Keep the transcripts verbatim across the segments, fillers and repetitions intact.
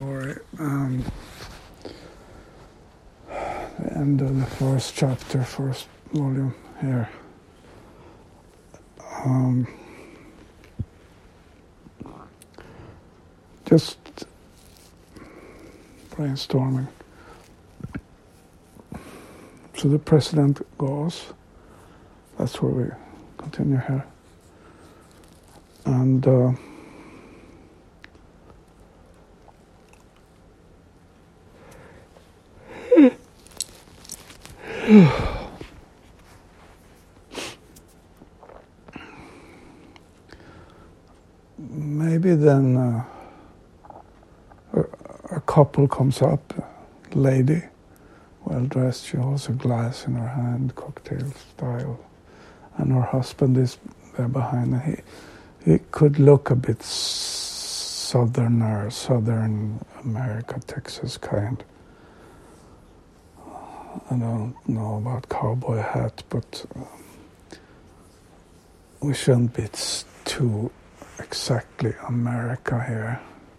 story. Um, the end of the first chapter, first volume here. Um, just brainstorming. So the president goes. That's where we continue here. And uh, maybe then uh, a, a couple comes up, lady, well dressed, she holds a glass in her hand, cocktail style, and her husband is there behind her. He, he could look a bit southerner, southern America, Texas kind. I don't know about cowboy hat, but uh, we shouldn't be too exactly America here.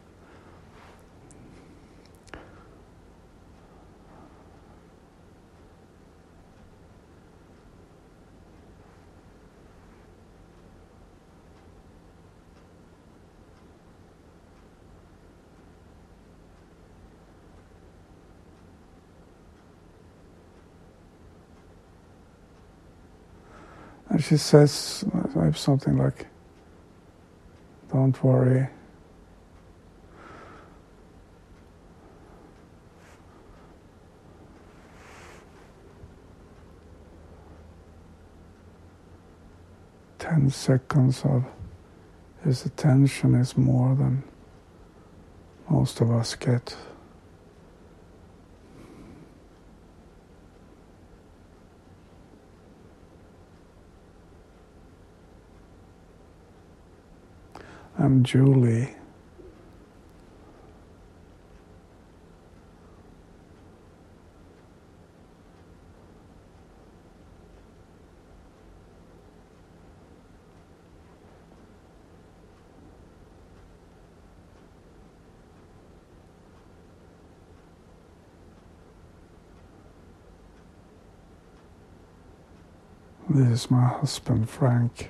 And she says I have something like, don't worry. Ten seconds of his attention is more than most of us get. I'm Julie. This is my husband, Frank.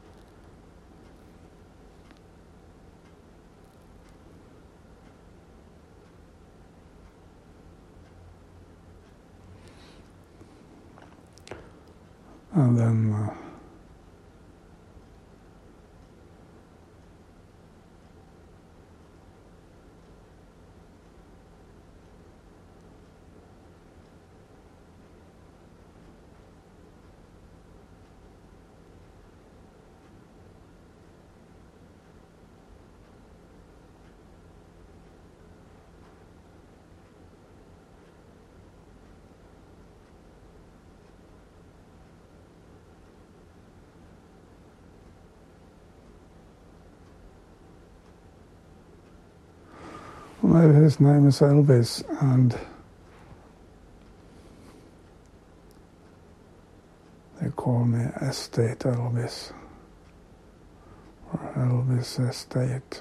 And then uh, maybe his name is Elvis, and they call me Estate Elvis, or Elvis Estate,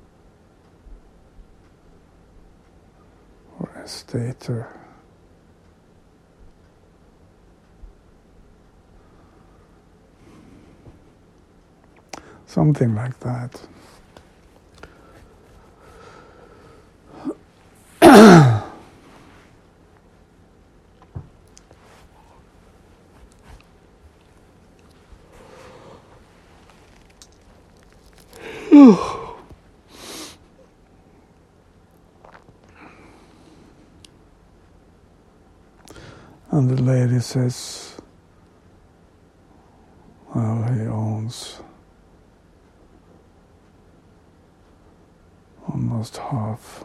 or Estater. Something like that. And the lady says, well, he owns almost half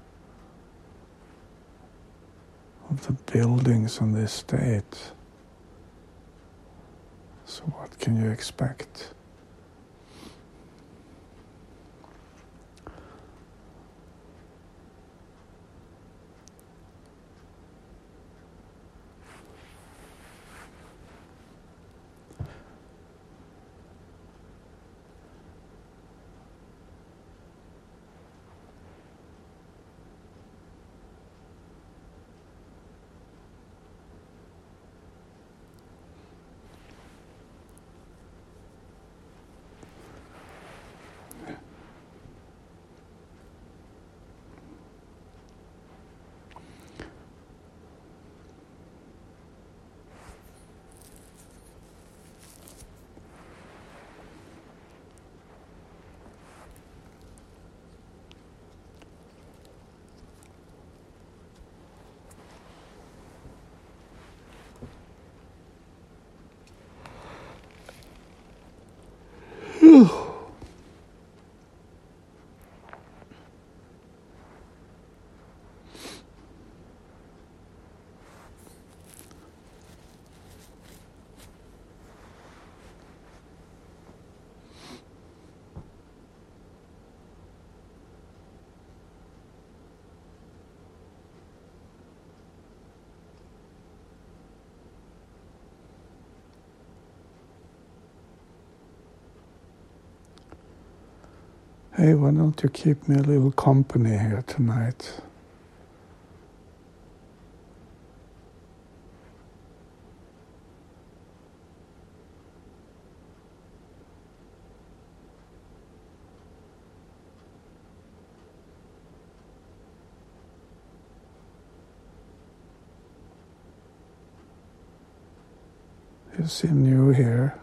of the buildings on the estate. So what can you expect? Hey, why don't you keep me a little company here tonight? You seem new here.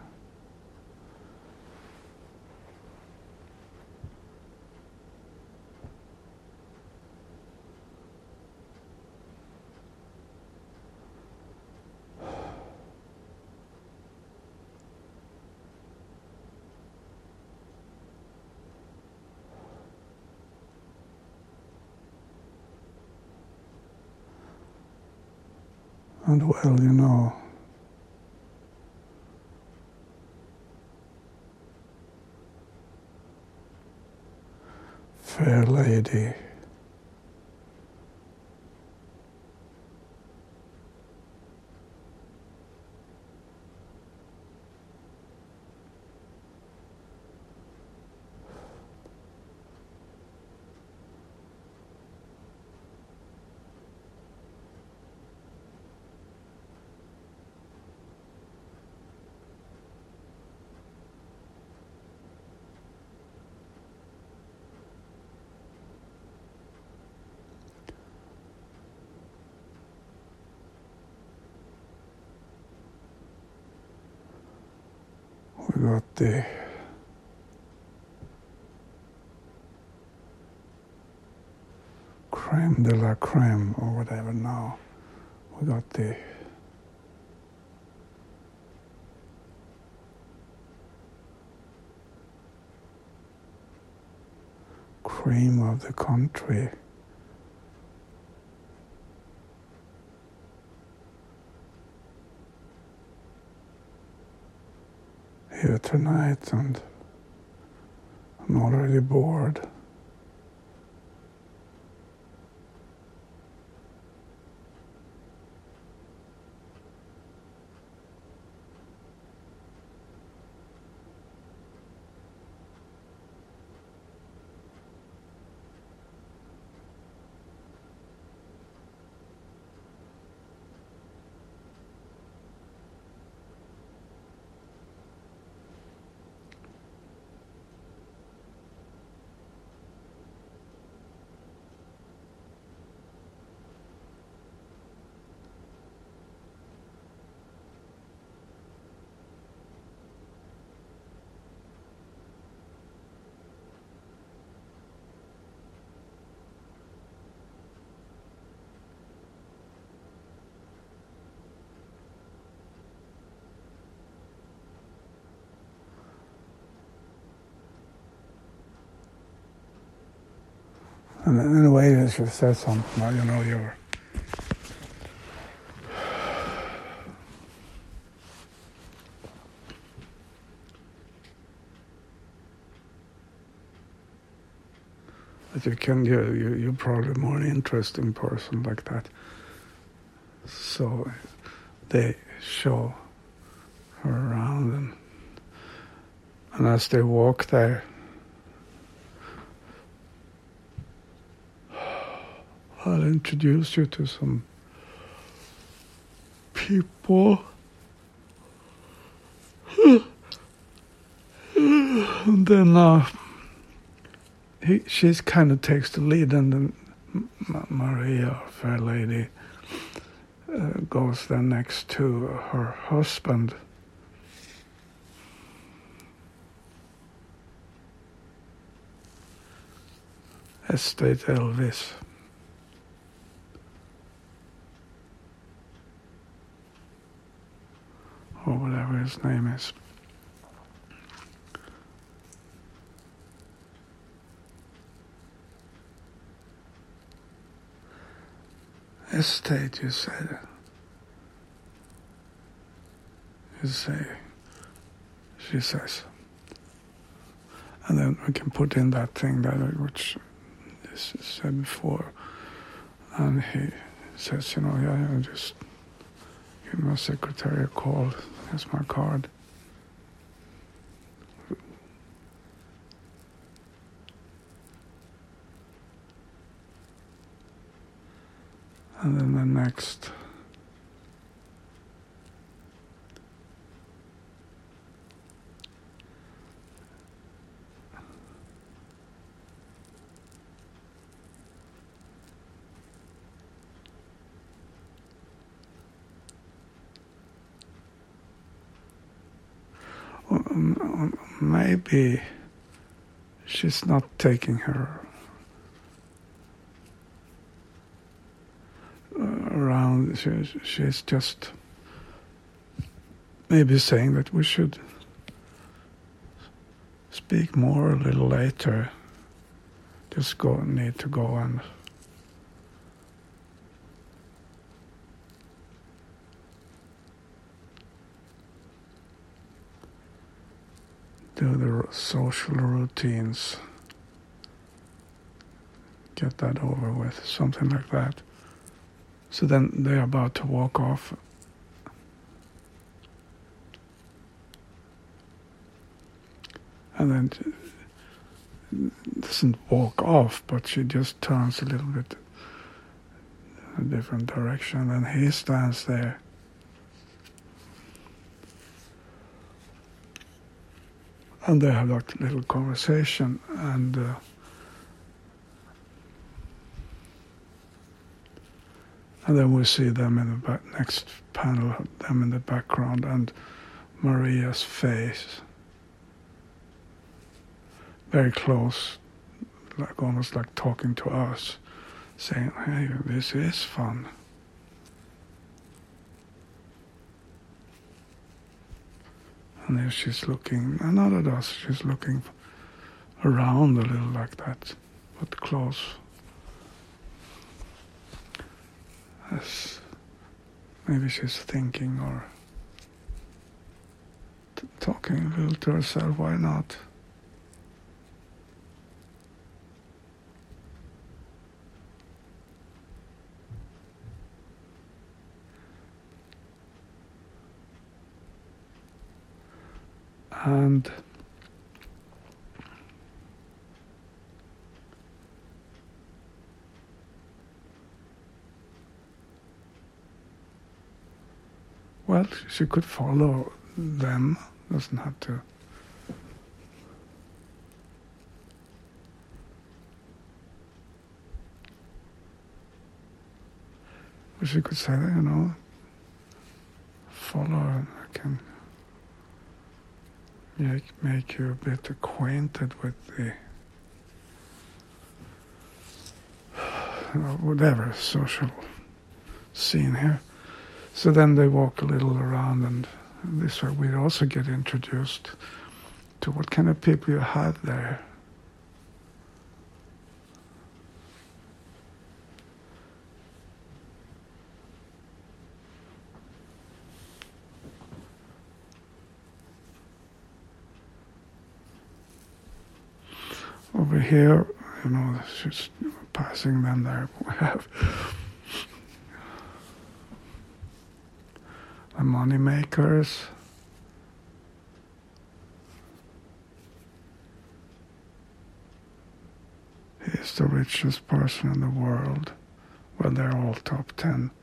And well, you know, fair lady, we got the creme de la creme or whatever now. We got the cream of the country. Here tonight, and I'm already bored. And in a way, they should have said something. Well, you know, you're that you can get. You, you're probably more an interesting person like that. So they show her around, and and as they walk there, I'll introduce you to some people. And then uh, he, she kind of takes the lead, and then M- Maria, Fair Lady, uh, goes then next to her husband. Estate Elvis. Or whatever his name is. Estate, you said. You say, she says. And then we can put in that thing that which is said before. And he says, you know, yeah, yeah, just give my secretary a call. Here's my card. And then the next. Maybe she's not taking her around. She, she's just maybe saying that we should speak more a little later. Just go, need to go and do the social routines. Get that over with, something like that. So then they're about to walk off. And then she doesn't walk off, but she just turns a little bit a different direction, and he stands there. And they have that little conversation, and uh, and then we see them in the back, next panel, them in the background, and Maria's face, very close, like almost like talking to us, saying, "Hey, this is fun." And then she's looking, and not at us, she's looking around a little like that, but close. As maybe she's thinking or t- talking a little to herself, why not? And well, she could follow them, doesn't have to. But she could say, you know, follow, and I can make, make you a bit acquainted with the whatever social scene here. So then they walk a little around, and this way we also get introduced to what kind of people you had there. Over here, you know, she's passing them there. We have the money makers. He is the richest person in the world. Well, they're all top ten.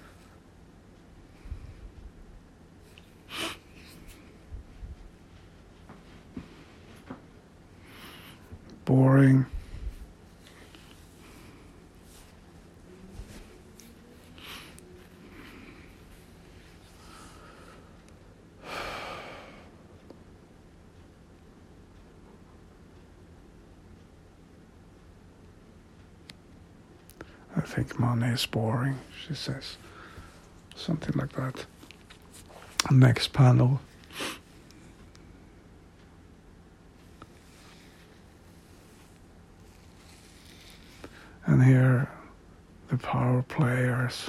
Boring. I think money is boring, she says. Something like that. Next panel. And here, the power players.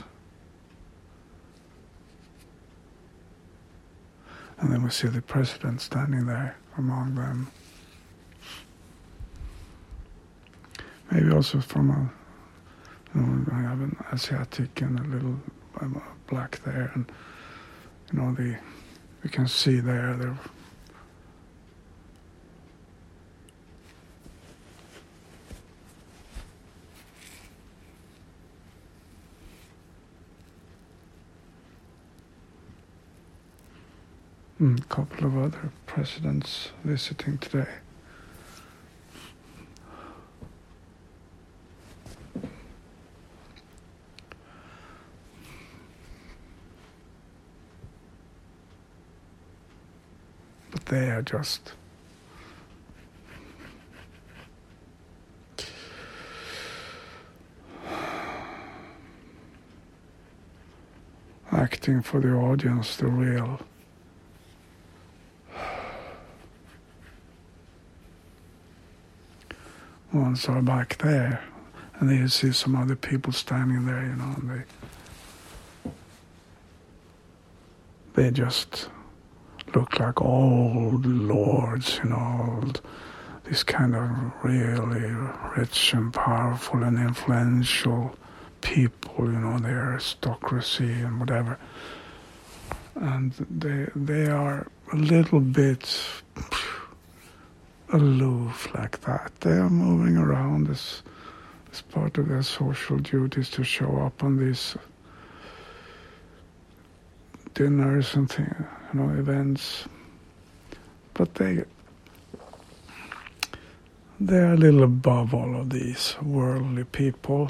And then we see the president standing there among them. Maybe also from a, you know, I have an Asiatic and a little um, black there, and you know, the we can see there they're A couple of other presidents visiting today. But they are just acting for the audience, the real ones are back there, and then you see some other people standing there, you know, and they they just look like old lords, you know, old, these kind of really rich and powerful and influential people, you know, the aristocracy and whatever. And they they are a little bit aloof like that. They are moving around as, as part of their social duties to show up on these dinners and thing, you know, events. But they they're a little above all of these worldly people.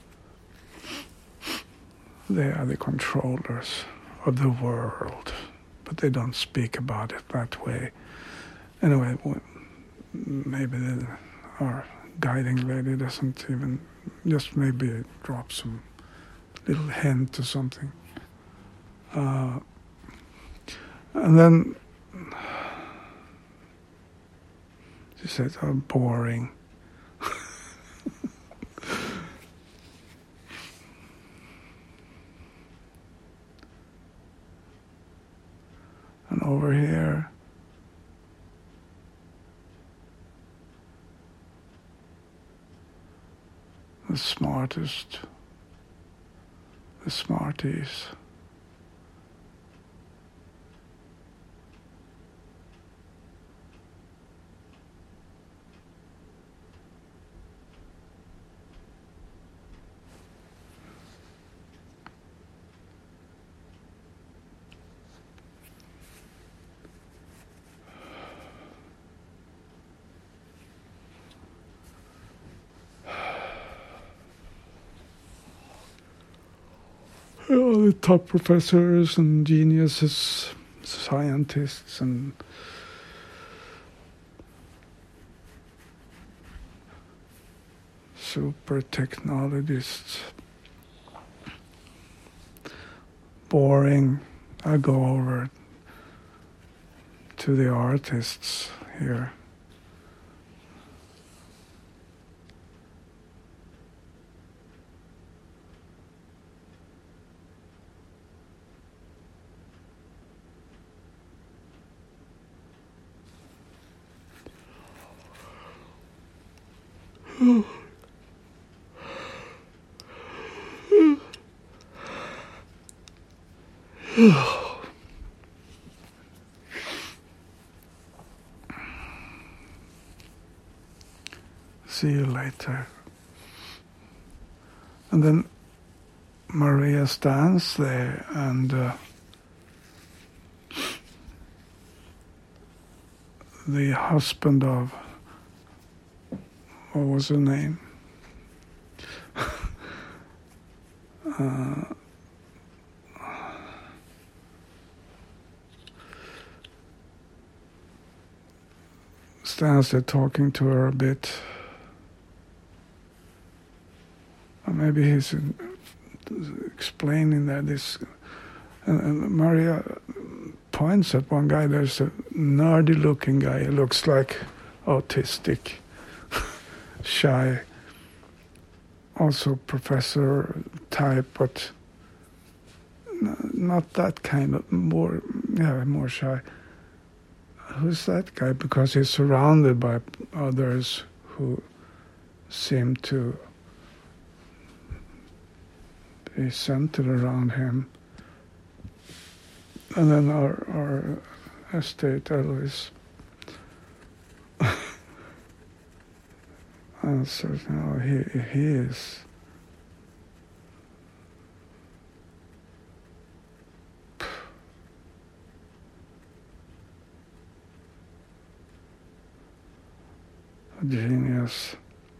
They are the controllers of the world, but they don't speak about it that way. Anyway, maybe the, our guiding lady doesn't even, just maybe drop some little hint or something. Uh, and then she said, "Oh, boring." And over here, the smartest, the smarties. All the top professors and geniuses, scientists and super technologists. Boring. I go over to the artists here. See you later. And then Maria stands there, and uh, the husband of, what was her name? uh, stands there talking to her a bit. Or maybe he's in, explaining that this, and, and Maria points at one guy. There's a nerdy looking guy. He looks like autistic, shy, also professor type, but not that kind of, more, yeah, more shy. Who's that guy? Because he's surrounded by others who seem to be centered around him. And then our, our estate Elvis answers, no, he, he is a genius.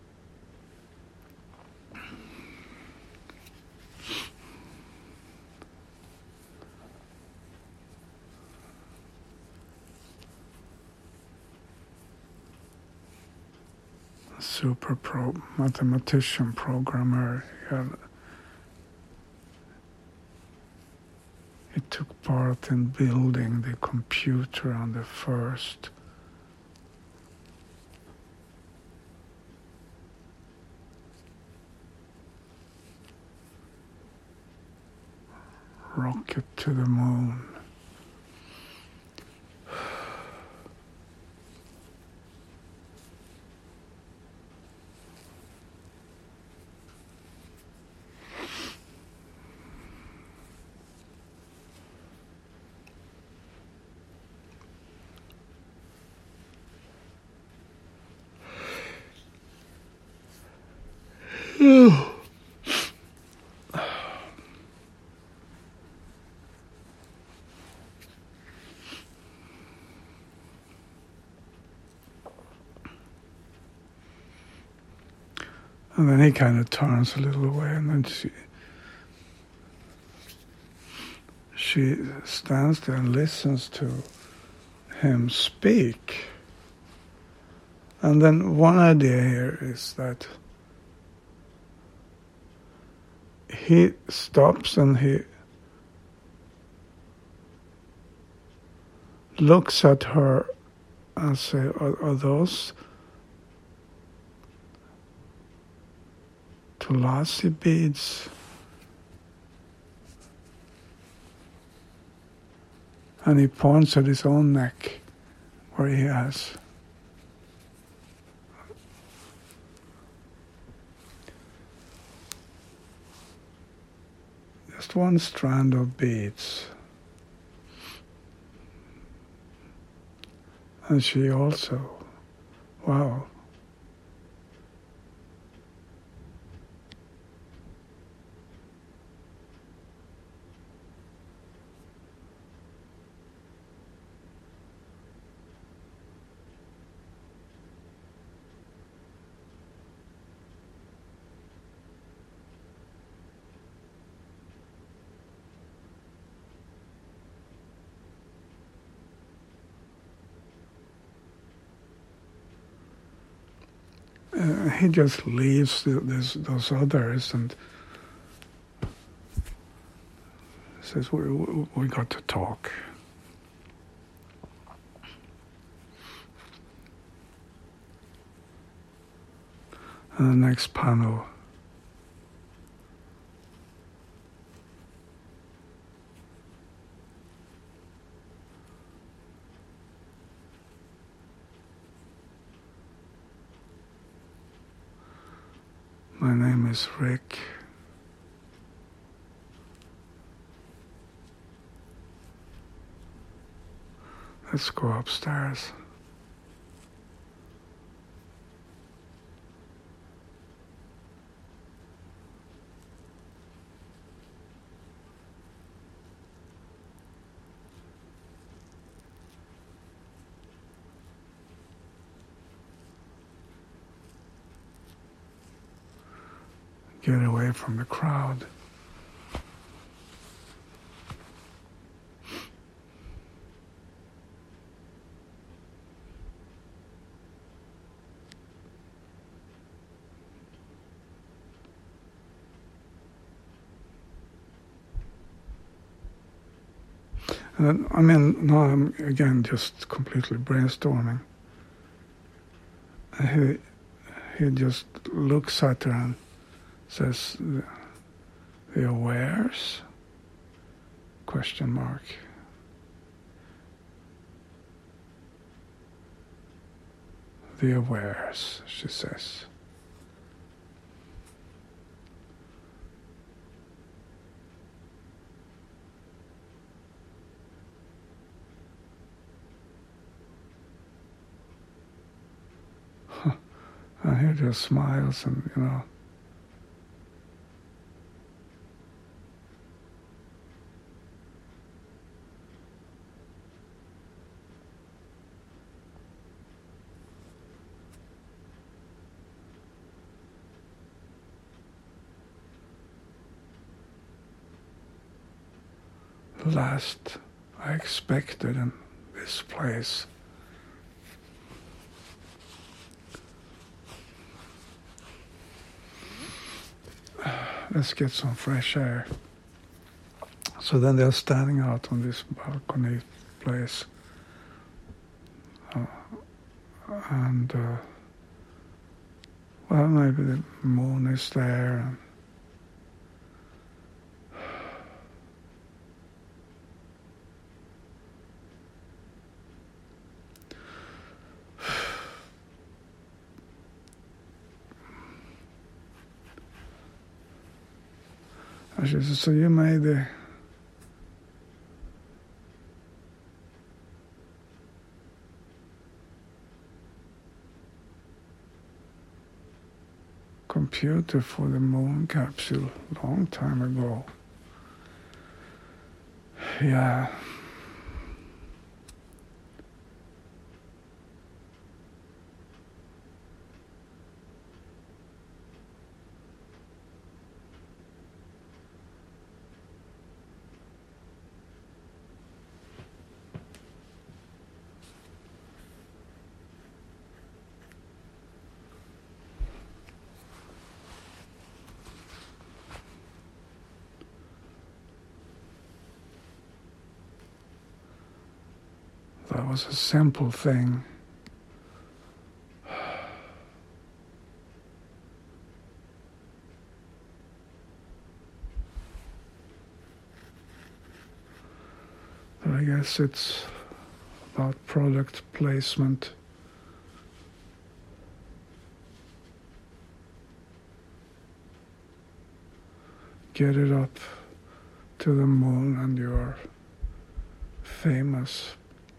A super pro mathematician, programmer. He, had, he took part in building the computer on the first rocket to the moon. And then he kind of turns a little away, and then she she stands there and listens to him speak. And then one idea here is that he stops and he looks at her and say, are, are those Tulasi beads? And he points at his own neck where he has just one strand of beads. And she also, wow. Uh, he just leaves the, this, those others and says, we, we, we got to talk. And the next panel, my name is Rick. Let's go upstairs. Get away from the crowd. And then, I mean, now I'm again just completely brainstorming. He, he just looks at her and says, the awares? Question mark. The awares, she says. Huh. And he just smiles and, you know, last I expected in this place. Let's get some fresh air. So then they're standing out on this balcony place. Uh, and, uh, well, maybe the moon is there. And and she said, so you made the computer for the moon capsule long time ago. Yeah. That was a simple thing. But I guess it's about product placement. Get it up to the moon and you're famous.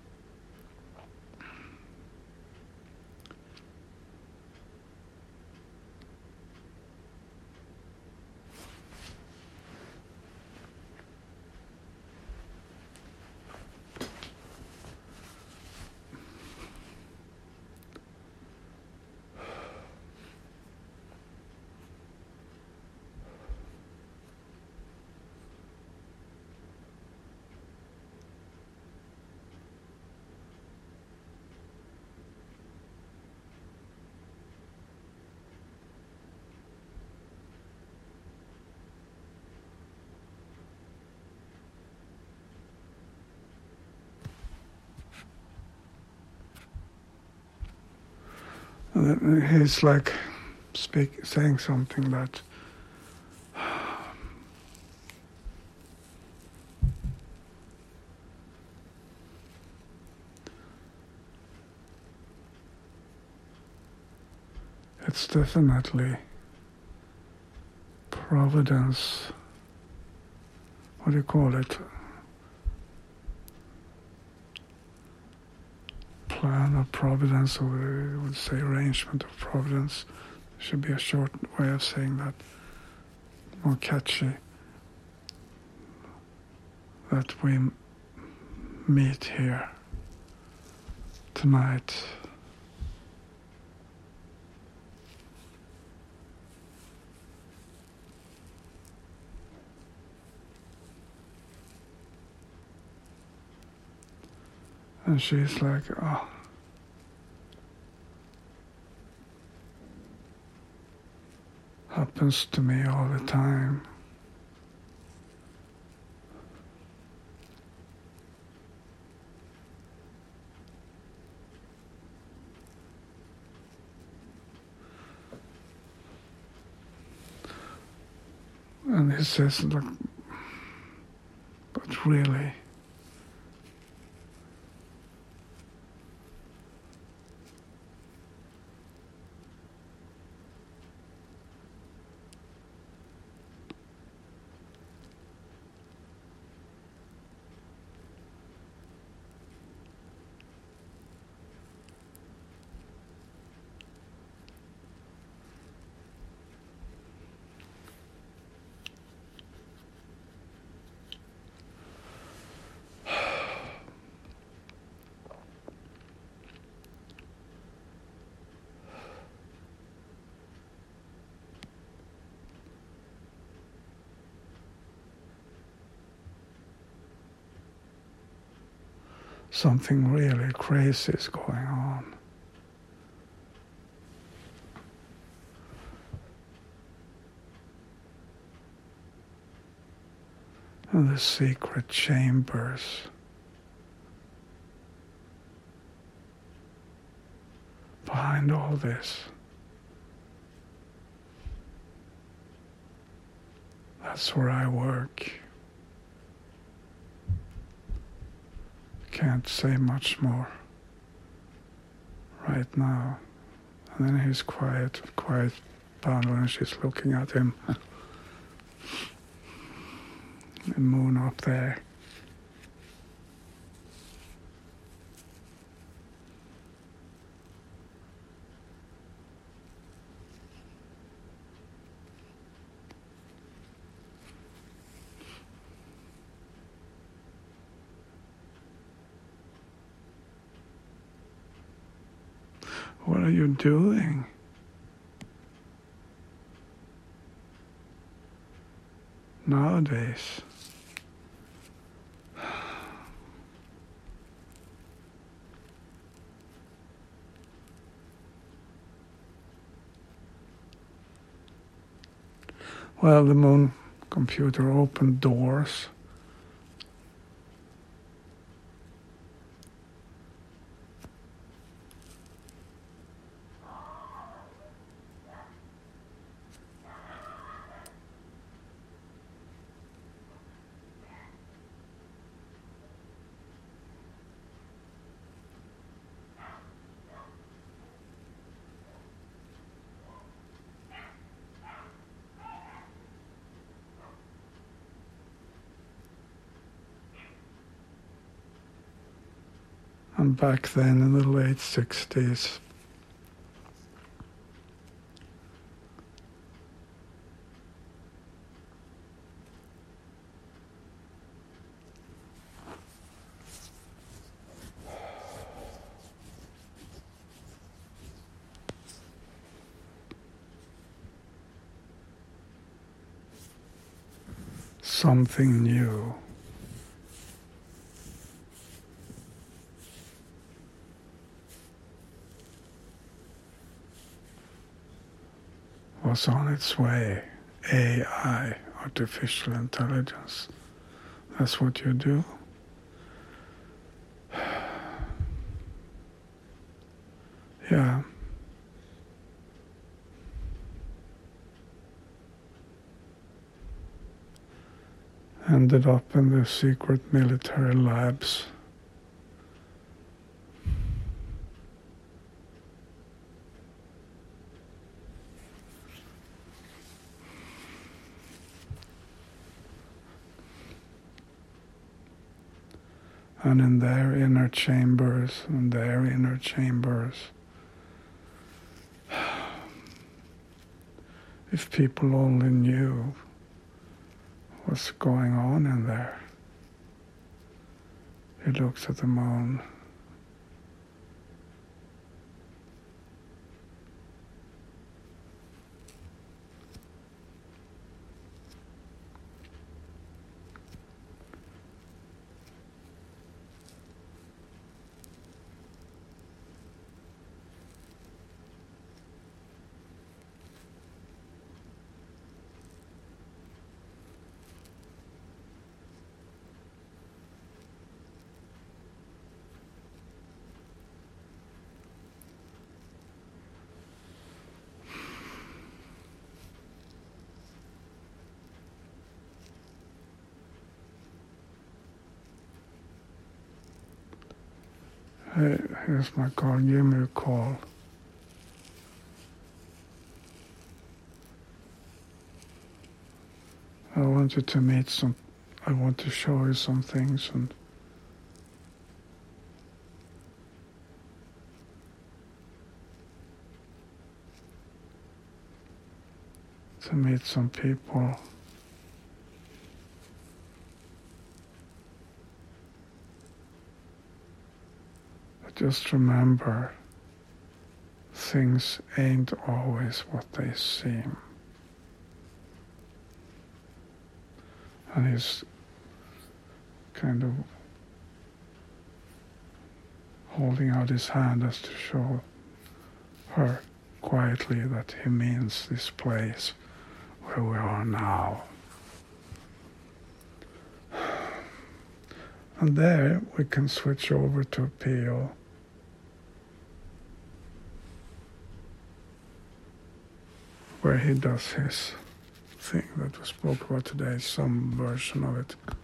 And he's like speak, saying something that it's definitely providence. What do you call it? Plan of providence, or we would say arrangement of providence. There should be a short way of saying that, more catchy. That we m- meet here tonight. And she's like, oh, happens to me all the time. And he says, like, but really, something really crazy is going on. And the secret chambers behind all this. That's where I work. Can't say much more right now. And then he's quiet, quiet down when she's looking at him. The moon up there. What are you doing? Nowadays. Well, the moon computer opened doors. And back then in the late sixties, something new. Was on its way. A I, artificial intelligence. That's what you do. Yeah. Ended up in the secret military labs. And in their inner chambers, in their inner chambers, if people only knew what's going on in there. He looks at the moon. Hey, here's my call. Give me a call. I want you to meet some, I want to show you some things and to meet some people. But just remember, things ain't always what they seem. And he's kind of holding out his hand as to show her quietly that he means this place where we are now. And there we can switch over to Pio. Where he does his thing that we spoke about today, some version of it.